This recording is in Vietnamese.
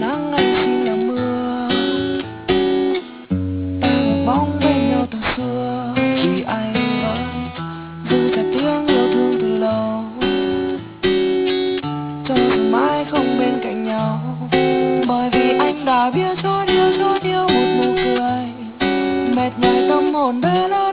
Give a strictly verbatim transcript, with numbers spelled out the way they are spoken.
nắng anh xin là mưa, ta một bóng bên nhau từ xưa. Vì anh vẫn giữ chặt tiếng yêu thương từ lâu, cho dù mãi không bên cạnh nhau. Bởi vì anh đã biết chót yêu chót yêu một nụ cười, mệt nhòi tâm hồn bên anh.